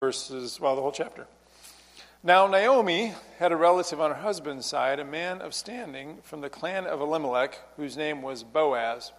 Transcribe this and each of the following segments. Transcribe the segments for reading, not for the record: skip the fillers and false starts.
the whole chapter. Now Naomi had a relative on her husband's side, a man of standing from the clan of Elimelech, whose name was Boaz.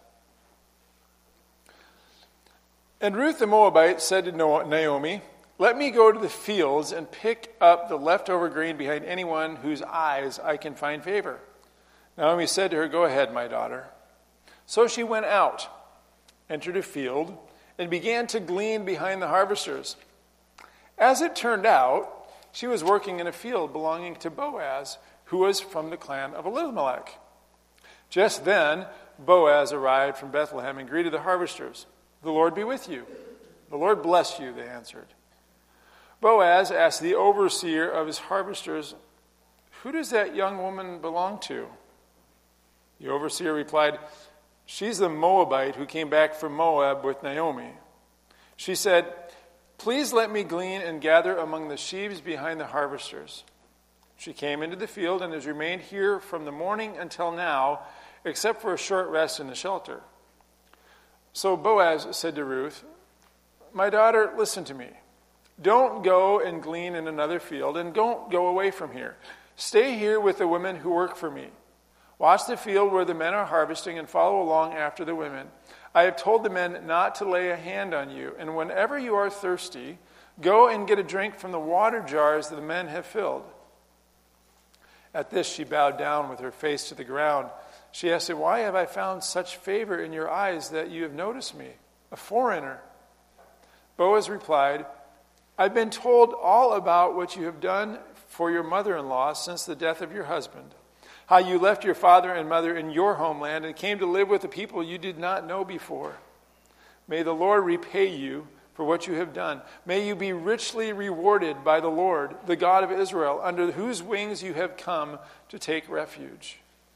And Ruth the Moabite said to Naomi, "Let me go to the fields and pick up the leftover grain behind anyone whose eyes I can find favor." Naomi said to her, "Go ahead, my daughter." So she went out, entered a field, and began to glean behind the harvesters. As it turned out, she was working in a field belonging to Boaz, who was from the clan of Elimelech. Just then, Boaz arrived from Bethlehem and greeted the harvesters. "The Lord be with you." "The Lord bless you," they answered. Boaz asked the overseer of his harvesters, "Who does that young woman belong to?" The overseer replied, "She's the Moabite who came back from Moab with Naomi." She said, "Please let me glean and gather among the sheaves behind the harvesters." She came into the field and has remained here from the morning until now, except for a short rest in the shelter. So Boaz said to Ruth, "My daughter, listen to me. Don't go and glean in another field, and don't go away from here. Stay here with the women who work for me. Watch the field where the men are harvesting and follow along after the women. I have told the men not to lay a hand on you, and whenever you are thirsty, go and get a drink from the water jars that the men have filled." At this she bowed down with her face to the ground. She asked, "Why have I found such favor in your eyes that you have noticed me, a foreigner?" Boaz replied, "I've been told all about what you have done for your mother-in-law since the death of your husband, how you left your father and mother in your homeland and came to live with a people you did not know before. May the Lord repay you for what you have done. May you be richly rewarded by the Lord, the God of Israel, under whose wings you have come to take refuge.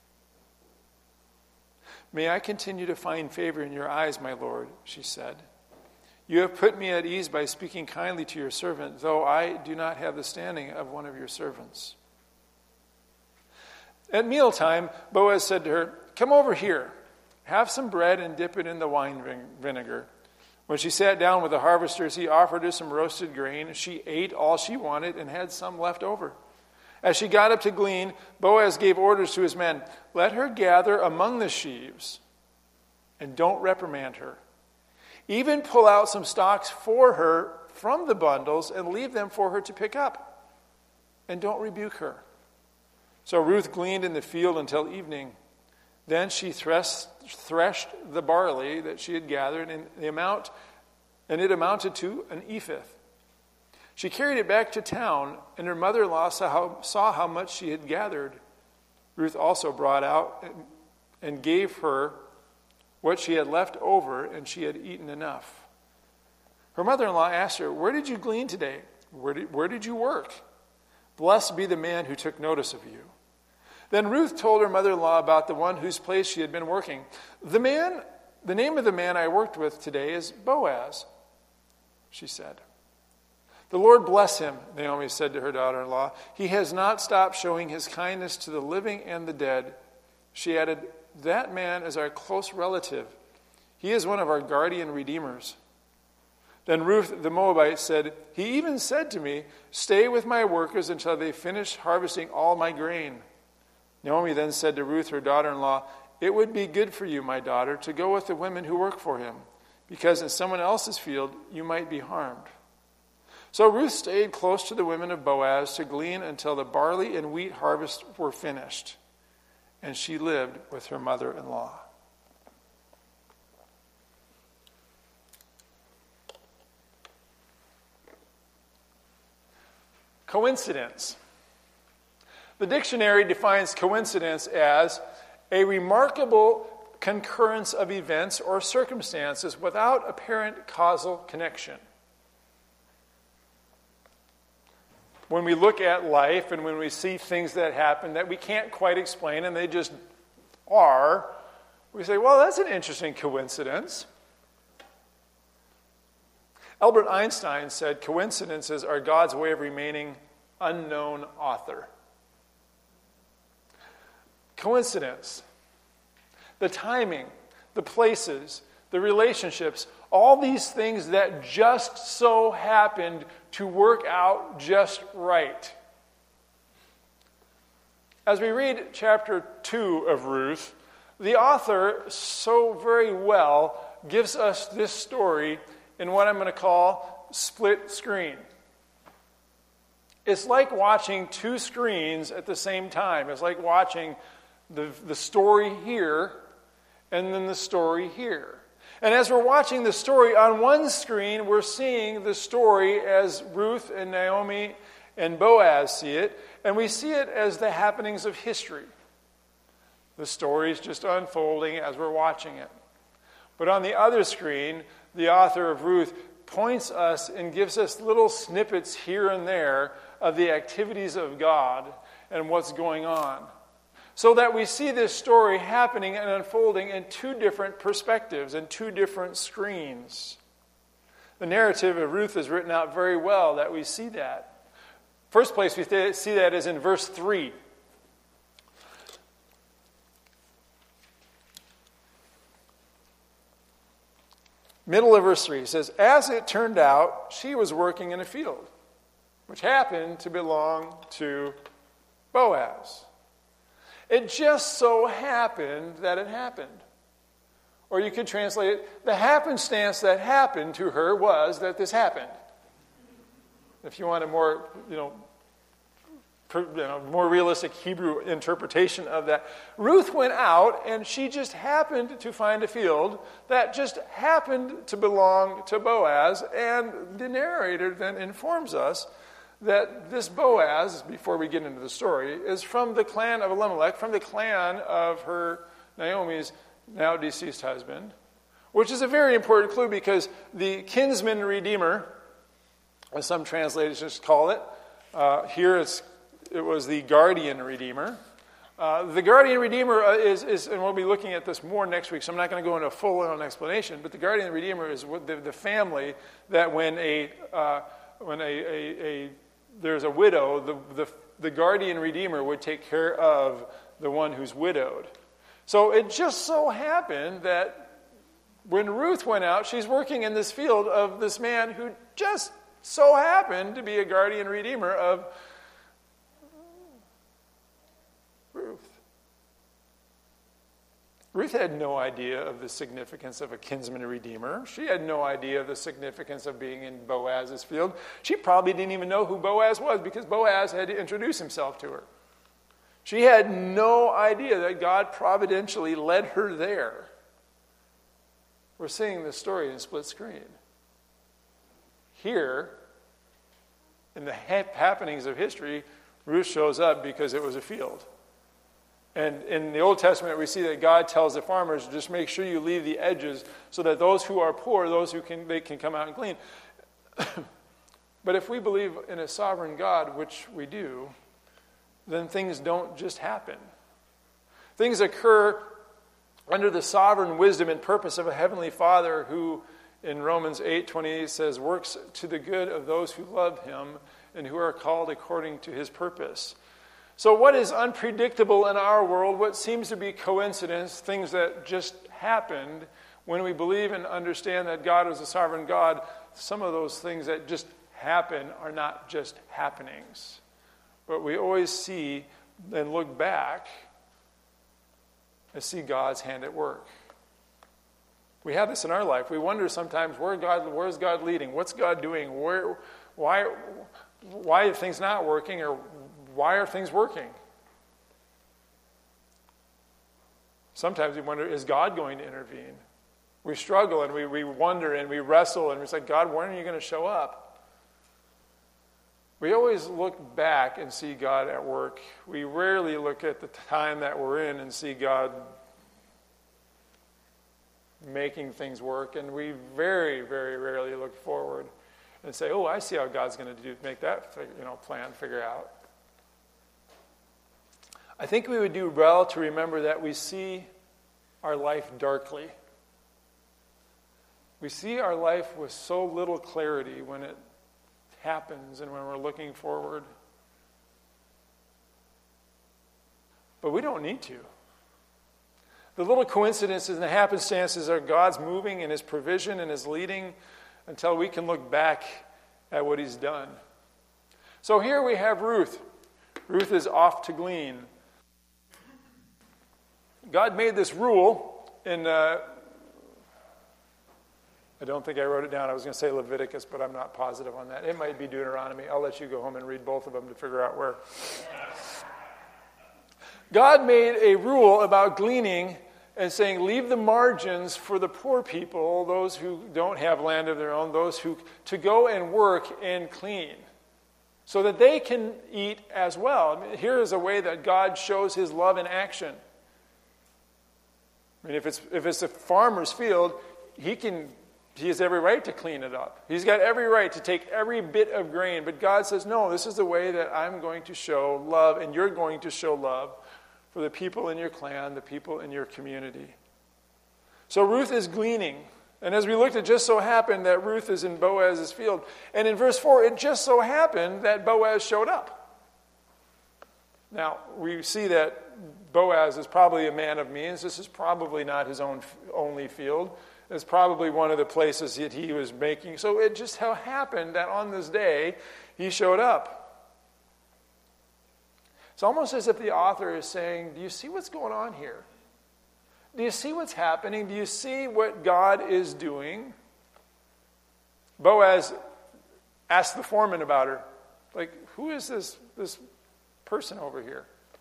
May I continue to find favor in your eyes, my Lord," she said. "You have put me at ease by speaking kindly to your servant, though I do not have the standing of one of your servants." At mealtime, Boaz said to her, "Come over here, have some bread and dip it in the wine vinegar." When she sat down with the harvesters, he offered her some roasted grain. She ate all she wanted and had some left over. As she got up to glean, Boaz gave orders to his men, "Let her gather among the sheaves, and don't reprimand her. Even pull out some stalks for her from the bundles and leave them for her to pick up, and don't rebuke her." So Ruth gleaned in the field until evening. Then she threshed the barley that she had gathered, and it amounted to an ephah. She carried it back to town, and her mother-in-law saw how much she had gathered. Ruth also brought out and gave her what she had left over, and she had eaten enough. Her mother-in-law asked her, "Where did you glean today? Where did you work? Blessed be the man who took notice of you." Then Ruth told her mother-in-law about the one whose place she had been working. The name of the man I worked with today is Boaz," she said. "The Lord bless him," Naomi said to her daughter-in-law. "He has not stopped showing his kindness to the living and the dead." She added, "That man is our close relative. He is one of our guardian redeemers." Then Ruth the Moabite said, "He even said to me, 'Stay with my workers until they finish harvesting all my grain.'" Naomi then said to Ruth, her daughter-in-law, "It would be good for you, my daughter, to go with the women who work for him, because in someone else's field you might be harmed." So Ruth stayed close to the women of Boaz to glean until the barley and wheat harvest were finished, and she lived with her mother-in-law. Coincidence. The dictionary defines coincidence as a remarkable concurrence of events or circumstances without apparent causal connection. When we look at life and when we see things that happen that we can't quite explain and they just are, we say, well, that's an interesting coincidence. Albert Einstein said coincidences are God's way of remaining unknown author. Coincidence. The timing, the places, the relationships, All these things that just so happened to work out just right. As we read chapter 2 of Ruth, the author so very well gives us this story in what I'm going to call split screen. It's like watching two screens at the same time. It's like watching the story here and then the story here. And as we're watching the story on one screen, we're seeing the story as Ruth and Naomi and Boaz see it, and we see it as the happenings of history. The story is just unfolding as we're watching it. But on the other screen, the author of Ruth points us and gives us little snippets here and there of the activities of God and what's going on. So that we see this story happening and unfolding in two different perspectives and two different screens. The narrative of Ruth is written out very well that we see that. First place we see that is in verse 3. Middle of verse 3 says, "As it turned out, she was working in a field, which happened to belong to Boaz." It just so happened that it happened. Or you could translate it, the happenstance that happened to her was that this happened. If you want a more, more realistic Hebrew interpretation of that. Ruth went out and she just happened to find a field that just happened to belong to Boaz, and the narrator then informs us that this Boaz, before we get into the story, is from the clan of Elimelech, from the clan of her, Naomi's now deceased husband, which is a very important clue because the kinsman redeemer, as some translations call it, here it was the guardian redeemer. The guardian redeemer is, and we'll be looking at this more next week, so I'm not going to go into a full-on explanation, but the guardian redeemer is the family that when there's a widow, the guardian redeemer would take care of the one who's widowed. So it just so happened that when Ruth went out, she's working in this field of this man who just so happened to be a guardian redeemer of Ruth. Ruth had no idea of the significance of a kinsman redeemer. She had no idea of the significance of being in Boaz's field. She probably didn't even know who Boaz was because Boaz had to introduce himself to her. She had no idea that God providentially led her there. We're seeing this story in split screen. Here, in the happenings of history, Ruth shows up because it was a field. And in the Old Testament, we see that God tells the farmers, just make sure you leave the edges so that those who are poor, they can come out and glean. But if we believe in a sovereign God, which we do, then things don't just happen. Things occur under the sovereign wisdom and purpose of a heavenly Father who, in Romans 8:28 says, works to the good of those who love him and who are called according to his purpose. So what is unpredictable in our world, what seems to be coincidence, things that just happened, when we believe and understand that God is a sovereign God, some of those things that just happen are not just happenings. But we always see and look back and see God's hand at work. We have this in our life. We wonder sometimes, where's God leading? What's God doing? Why are things not working, or why are things working? Sometimes we wonder, is God going to intervene? We struggle and we wonder and we wrestle and we say, God, when are you going to show up? We always look back and see God at work. We rarely look at the time that we're in and see God making things work. And we very, very rarely look forward and say, oh, I see how God's going to make that plan figure out. I think we would do well to remember that we see our life darkly. We see our life with so little clarity when it happens and when we're looking forward. But we don't need to. The little coincidences and the happenstances are God's moving in his provision and his leading until we can look back at what he's done. So here we have Ruth. Ruth is off to glean. God made this rule in, I don't think I wrote it down. I was going to say Leviticus, but I'm not positive on that. It might be Deuteronomy. I'll let you go home and read both of them to figure out where. God made a rule about gleaning and saying, leave the margins for the poor people, those who don't have land of their own, those who to go and work and clean, so that they can eat as well. I mean, here is a way that God shows his love in action. I mean, if it's a farmer's field, he has every right to clean it up. He's got every right to take every bit of grain. But God says, no, this is the way that I'm going to show love, and you're going to show love for the people in your clan, the people in your community. So Ruth is gleaning. And as we looked, it just so happened that Ruth is in Boaz's field. And in verse 4, it just so happened that Boaz showed up. Now, we see that Boaz is probably a man of means. This is probably not his only field. It's probably one of the places that he was making. So it just so happened that on this day, he showed up. It's almost as if the author is saying, do you see what's going on here? Do you see what's happening? Do you see what God is doing? Boaz asked the foreman about her. Like, who is this person over here?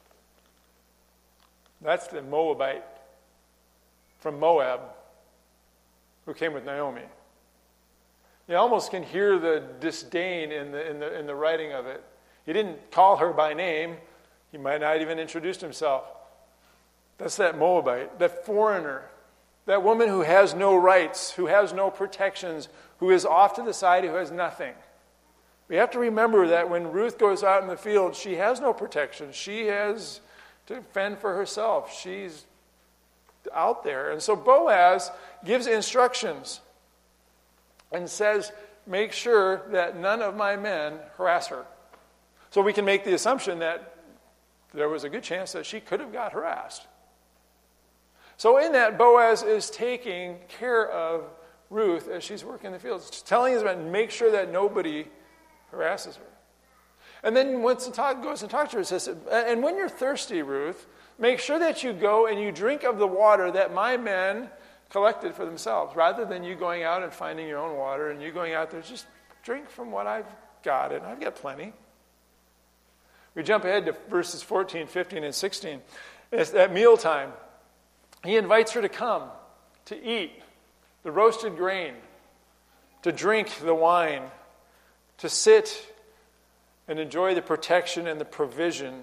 That's the Moabite from Moab who came with Naomi. You almost can hear the disdain in the writing of it. He didn't call her by name. He might not even introduced himself. That's that Moabite, that foreigner, that woman who has no rights, who has no protections, who is off to the side, who has nothing. We have to remember that when Ruth goes out in the field, she has no protection. She has to fend for herself. She's out there. And so Boaz gives instructions and says, make sure that none of my men harass her. So we can make the assumption that there was a good chance that she could have got harassed. So in that, Boaz is taking care of Ruth as she's working in the fields, telling his men, make sure that nobody harasses her. And then once he goes and talks to her, it says, and when you're thirsty, Ruth, make sure that you go and you drink of the water that my men collected for themselves, rather than you going out and finding your own water and you going out there, just drink from what I've got, and I've got plenty. We jump ahead to verses 14, 15, and 16. It's at mealtime. He invites her to come, to eat the roasted grain, to drink the wine, to sit and enjoy the protection and the provision.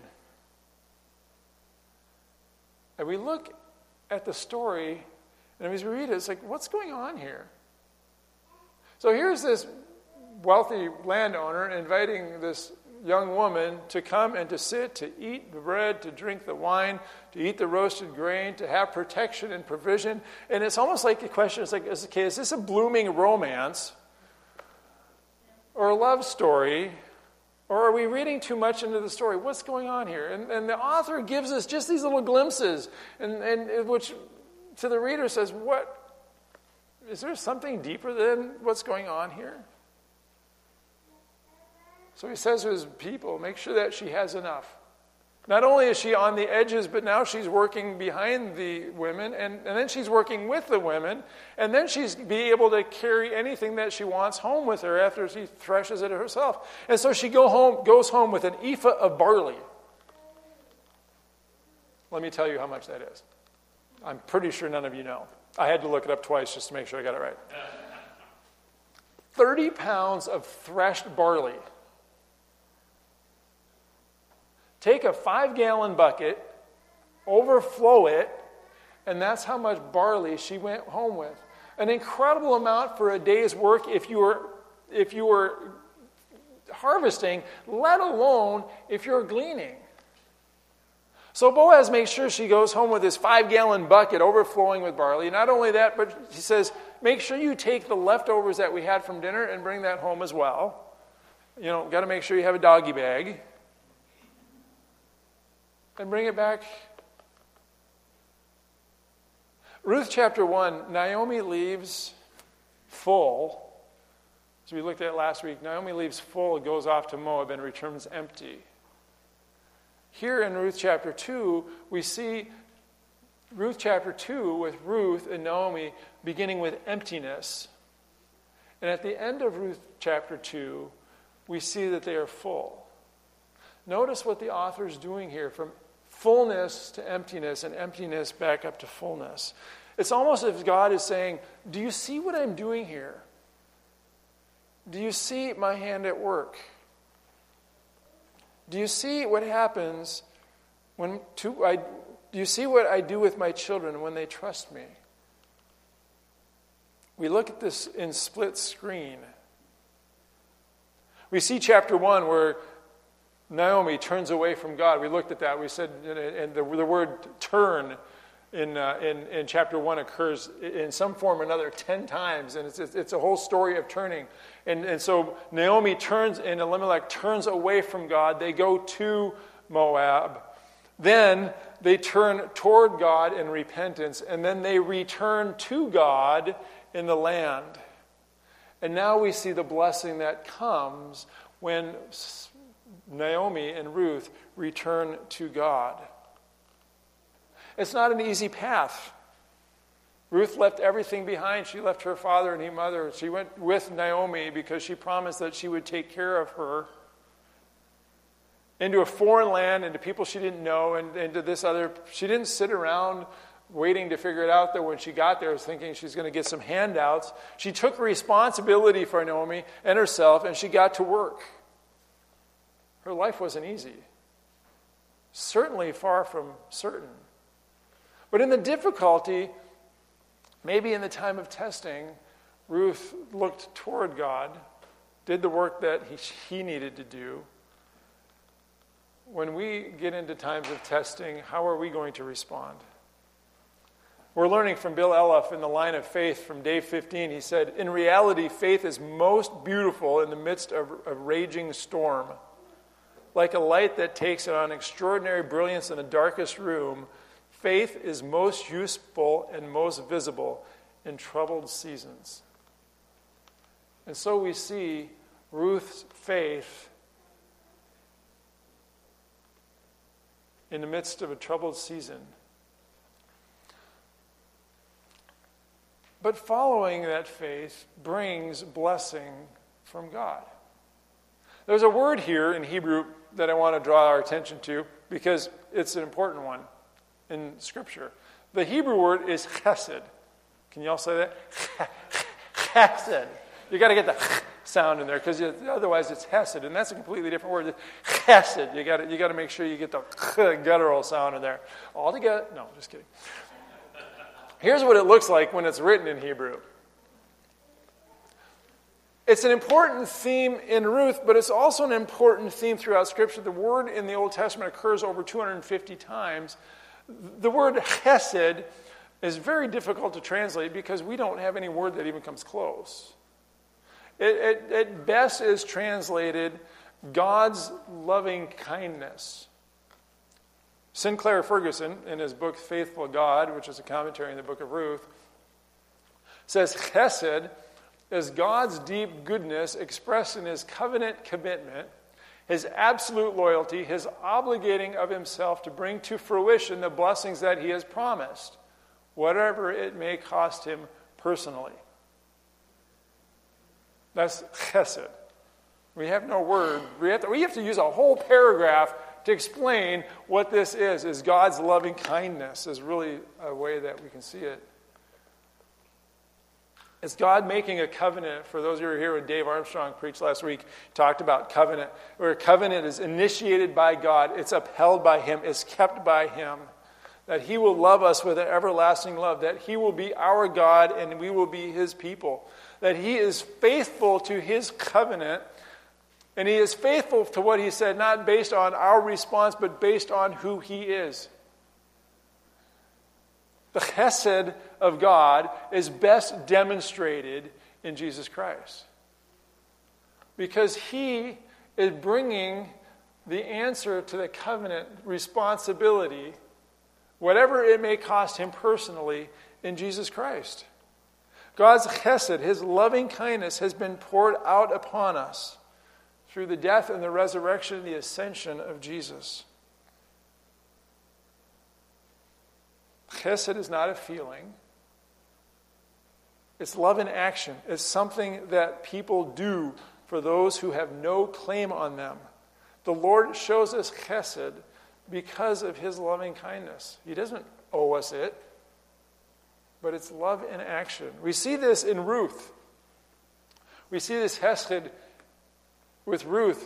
And we look at the story, and as we read it, it's like, what's going on here? So here's this wealthy landowner inviting this young woman to come and to sit, to eat the bread, to drink the wine, to eat the roasted grain, to have protection and provision. And it's almost like the question is like, okay, is this a blooming romance or a love story? Or are we reading too much into the story? What's going on here? And the author gives us just these little glimpses, and which to the reader says, what? Is there something deeper than what's going on here? So he says to his people, make sure that she has enough. Not only is she on the edges, but now she's working behind the women, and then she's working with the women, and then she's be able to carry anything that she wants home with her after she threshes it herself. And so she goes home with an ephah of barley. Let me tell you how much that is. I'm pretty sure none of you know. I had to look it up twice just to make sure I got it right. 30 pounds of threshed barley. Take a 5-gallon bucket, overflow it, and that's how much barley she went home with. An incredible amount for a day's work if you were harvesting, let alone if you're gleaning. So Boaz makes sure she goes home with this 5-gallon bucket overflowing with barley. Not only that, but he says, make sure you take the leftovers that we had from dinner and bring that home as well. You know, got to make sure you have a doggy bag. And bring it back Ruth chapter 1, Naomi leaves full. As we looked at last week, Naomi leaves full, goes off to Moab, and returns empty. Here in Ruth chapter 2, we see Ruth chapter 2 with Ruth and Naomi beginning with emptiness. And at the end of Ruth chapter 2, we see that they are full. Notice what the author is doing here, from fullness to emptiness and emptiness back up to fullness. It's almost as if God is saying, do you see what I'm doing here? Do you see my hand at work? Do you see what happens do you see what I do with my children when they trust me? We look at this in split screen. We see chapter 1 where Naomi turns away from God. We looked at that. We said, and the word turn in chapter 1 occurs in some form or another 10 times, and it's a whole story of turning. And so Naomi turns, and Elimelech turns away from God. They go to Moab. Then they turn toward God in repentance, and then they return to God in the land. And now we see the blessing that comes when Naomi and Ruth return to God. It's not an easy path. Ruth left everything behind. She left her father and her mother. She went with Naomi because she promised that she would take care of her. Into a foreign land, into people she didn't know, and into this other. She didn't sit around waiting to figure it out, though when she got there, was thinking she's going to get some handouts. She took responsibility for Naomi and herself, and she got to work. Her life wasn't easy. Certainly far from certain. But in the difficulty, maybe in the time of testing, Ruth looked toward God, did the work that he needed to do. When we get into times of testing, how are we going to respond? We're learning from Bill Eloff in the Line of Faith from day 15. He said, in reality, faith is most beautiful in the midst of a raging storm. Like a light that takes on extraordinary brilliance in the darkest room, faith is most useful and most visible in troubled seasons. And so we see Ruth's faith in the midst of a troubled season. But following that faith brings blessing from God. There's a word here in Hebrew that I want to draw our attention to because it's an important one in Scripture. The Hebrew word is chesed. Can you all say that? Chesed. You got to get the sound in there because otherwise it's hesed, and that's a completely different word. Chesed. You got to make sure you get the guttural sound in there. All together. No, just kidding. Here's what it looks like when it's written in Hebrew. It's an important theme in Ruth, but it's also an important theme throughout Scripture. The word in the Old Testament occurs over 250 times. The word chesed is very difficult to translate because we don't have any word that even comes close. It at best is translated God's loving kindness. Sinclair Ferguson, in his book Faithful God, which is a commentary in the book of Ruth, says chesed is God's deep goodness expressed in his covenant commitment, his absolute loyalty, his obligating of himself to bring to fruition the blessings that he has promised, whatever it may cost him personally. That's chesed. We have no word. We have to use a whole paragraph to explain what this is God's loving kindness is really a way that we can see it. It's God making a covenant. For those of you who were here when Dave Armstrong preached last week, talked about covenant, where a covenant is initiated by God, it's upheld by him, it's kept by him, that he will love us with an everlasting love, that he will be our God and we will be his people, that he is faithful to his covenant, and he is faithful to what he said, not based on our response, but based on who he is. The chesed of God is best demonstrated in Jesus Christ. Because he is bringing the answer to the covenant responsibility, whatever it may cost him personally, in Jesus Christ. God's chesed, his loving kindness, has been poured out upon us through the death and the resurrection and the ascension of Jesus. Chesed is not a feeling. It's love in action. It's something that people do for those who have no claim on them. The Lord shows us chesed because of his loving kindness. He doesn't owe us it, but it's love in action. We see this in Ruth. We see this chesed with Ruth.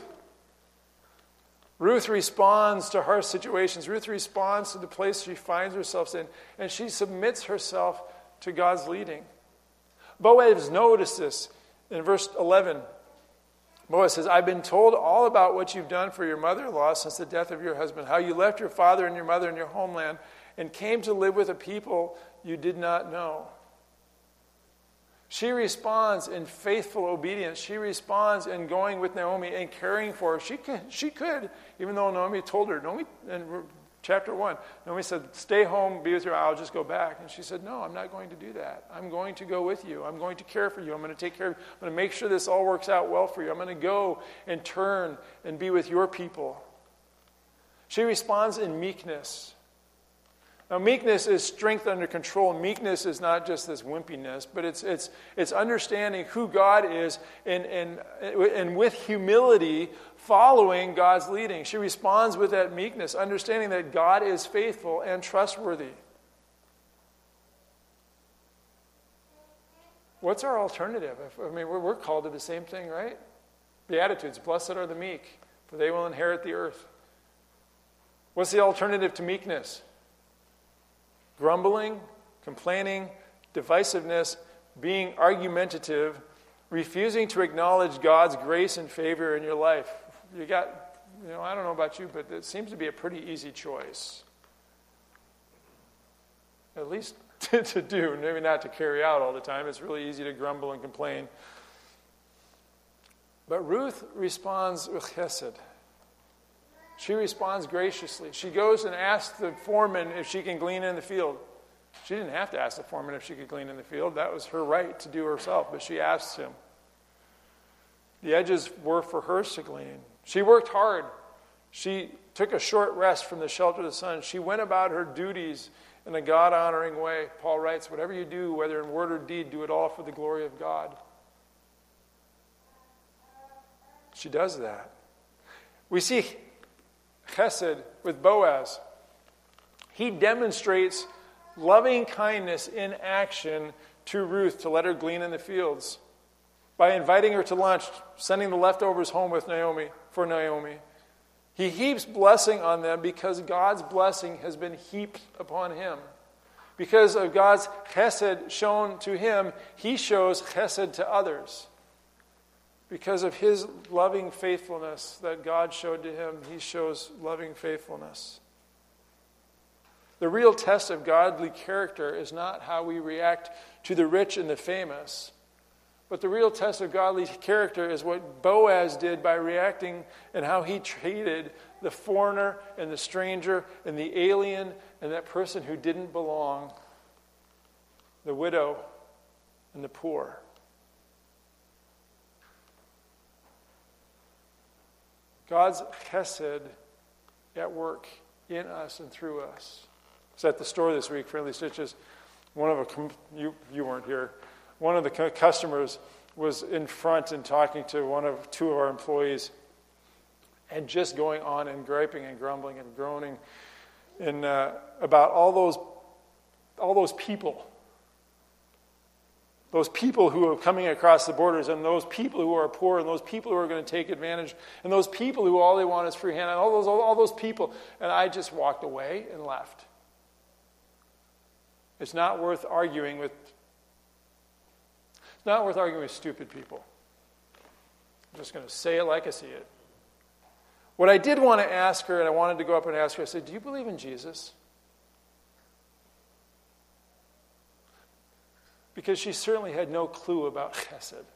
Ruth responds to harsh situations. Ruth responds to the place she finds herself in, and she submits herself to God's leading. Boaz noticed this in verse 11. Boaz says, I've been told all about what you've done for your mother-in-law since the death of your husband, how you left your father and your mother and your homeland and came to live with a people you did not know. She responds in faithful obedience. She responds in going with Naomi and caring for her. She could, even though Naomi told her, in chapter 1, Naomi said, stay home, be with her, I'll just go back. And she said, no, I'm not going to do that. I'm going to go with you. I'm going to care for you. I'm going to take care of you. I'm going to make sure this all works out well for you. I'm going to go and turn and be with your people. She responds in meekness. Now, meekness is strength under control. Meekness is not just this wimpiness, but it's understanding who God is and with humility following God's leading. She responds with that meekness, understanding that God is faithful and trustworthy. What's our alternative? We're called to the same thing, right? Beatitudes, blessed are the meek, for they will inherit the earth. What's the alternative to meekness? Grumbling, complaining, divisiveness, being argumentative, refusing to acknowledge God's grace and favor in your life. I don't know about you, but it seems to be a pretty easy choice. At least to do, maybe not to carry out all the time. It's really easy to grumble and complain. But Ruth responds with chesed. She responds graciously. She goes and asks the foreman if she can glean in the field. She didn't have to ask the foreman if she could glean in the field. That was her right to do herself, but she asked him. The edges were for hers to glean. She worked hard. She took a short rest from the shelter of the sun. She went about her duties in a God-honoring way. Paul writes, whatever you do, whether in word or deed, do it all for the glory of God. She does that. We see chesed with Boaz. He demonstrates loving kindness in action to Ruth to let her glean in the fields by inviting her to lunch, sending the leftovers home with Naomi. He heaps blessing on them because God's blessing has been heaped upon him. Because of God's chesed shown to him, he shows chesed to others. Because of his loving faithfulness that God showed to him, he shows loving faithfulness. The real test of godly character is not how we react to the rich and the famous, but the real test of godly character is what Boaz did by reacting and how he treated the foreigner and the stranger and the alien and that person who didn't belong, the widow and the poor. God's chesed at work in us and through us. I was at the store this week, Friendly Stitches. You weren't here. One of the customers was in front and talking to two of our employees and just going on and griping and grumbling and groaning and about all those people. Those people who are coming across the borders, and those people who are poor, and those people who are going to take advantage, and those people who all they want is free hand, and all those people. And I just walked away and left. It's not worth arguing with stupid people. I'm just going to say it like I see it. What I did want to ask her, and I wanted to go up and ask her, I said, do you believe in Jesus? Because she certainly had no clue about chesed.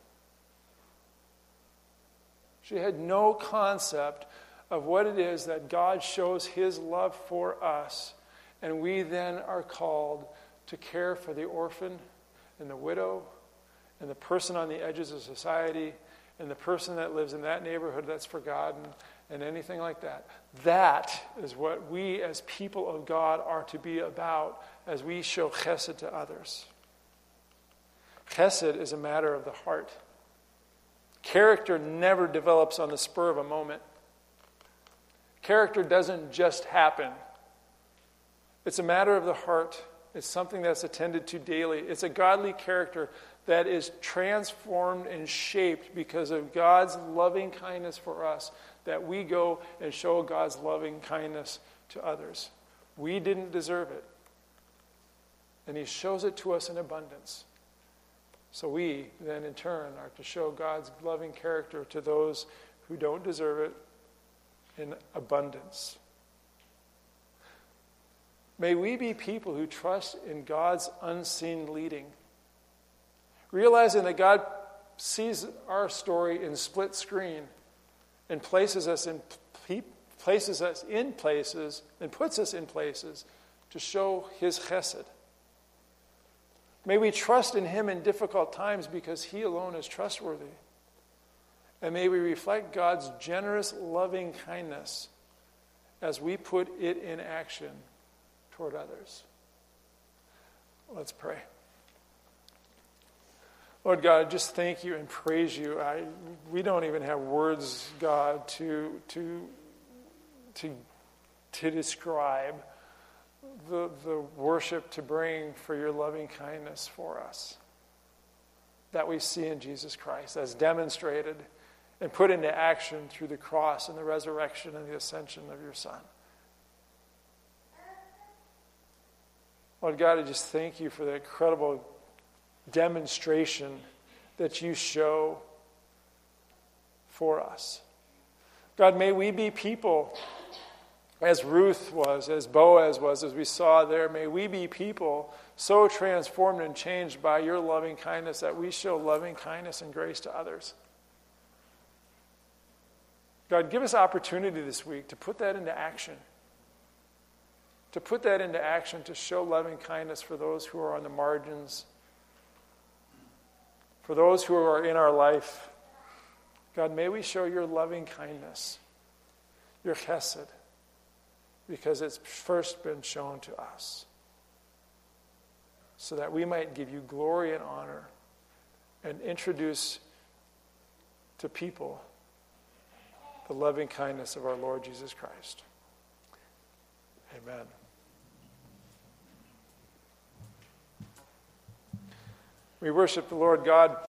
She had no concept of what it is that God shows his love for us, and we then are called to care for the orphan and the widow and the person on the edges of society and the person that lives in that neighborhood that's forgotten and anything like that. That is what we as people of God are to be about as we show chesed to others. Chesed is a matter of the heart. Character never develops on the spur of a moment. Character doesn't just happen. It's a matter of the heart. It's something that's attended to daily. It's a godly character that is transformed and shaped because of God's loving kindness for us, that we go and show God's loving kindness to others. We didn't deserve it. And he shows it to us in abundance. So we then in turn are to show God's loving character to those who don't deserve it in abundance. May we be people who trust in God's unseen leading, realizing that God sees our story in split screen and places us in places and puts us in places to show his chesed. May we trust in him in difficult times because he alone is trustworthy. And may we reflect God's generous, loving kindness as we put it in action toward others. Let's pray. Lord God, I just thank you and praise you. We don't even have words, God, to describe the worship to bring for your loving kindness for us that we see in Jesus Christ, as demonstrated and put into action through the cross and the resurrection and the ascension of your Son. Lord God, I just thank you for the incredible demonstration that you show for us. God, may we be people, as Ruth was, as Boaz was, as we saw there, may we be people so transformed and changed by your loving kindness that we show loving kindness and grace to others. God, give us opportunity this week to put that into action. To put that into action, to show loving kindness for those who are on the margins, for those who are in our life. God, may we show your loving kindness, your chesed, because it's first been shown to us, so that we might give you glory and honor and introduce to people the loving kindness of our Lord Jesus Christ. Amen. We worship the Lord God